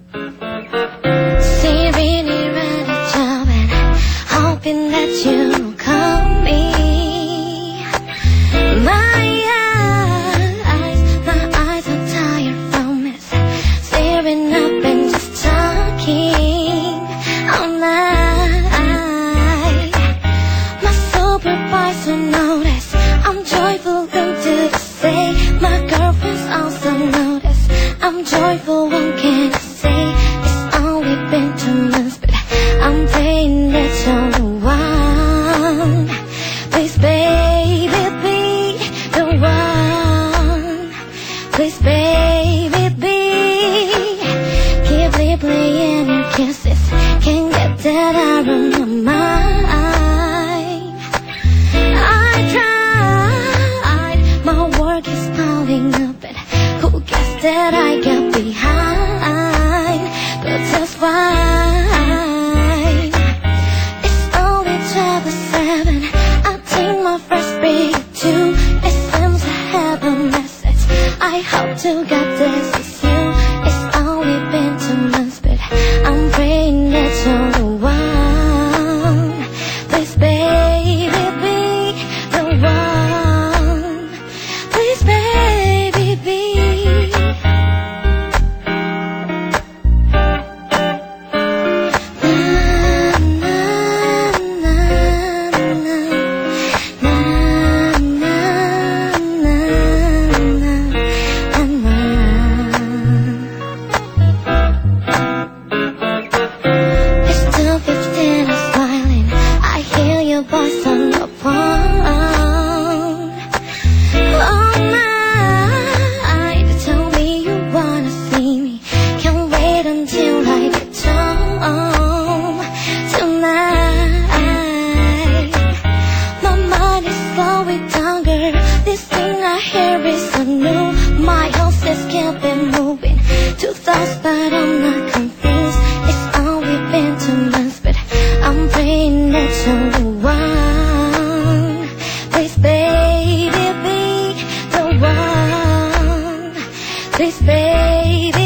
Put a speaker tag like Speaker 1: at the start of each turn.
Speaker 1: Staring around a job and hoping that you call me. My eyes are tired from it, staring up and just talking all night. My supervisor noticed I'm joyful, come to say. My girlfriend's also noticed I'm joyful, one can say. It's only been 2 months, but I'm praying that you're the one. Please, baby, be the one. Please, baby, be. Keep replaying your kisses, can't get that out of my mind. I tried, my work is piling up, and who guessed that I got behind? But that's fine. It's only 12:07. I take my first break too. It seems I have a message. I hope to God this is you. It's only been 2 months, but I'm praying that you're the one. Please, baby, be the one. Please, baby, be. It's 2:15, I'm smiling. I hear your voice on the phone. All night, tell me you wanna see me. Can't wait until I get home tonight. My mind is slowing down, girl. This thing I hear is so new. My whole says can't be moving. 2 thoughts, but I'm not confused. It's only been 2 months, but I'm praying that you're the one. Please, baby, be the one. Please, baby.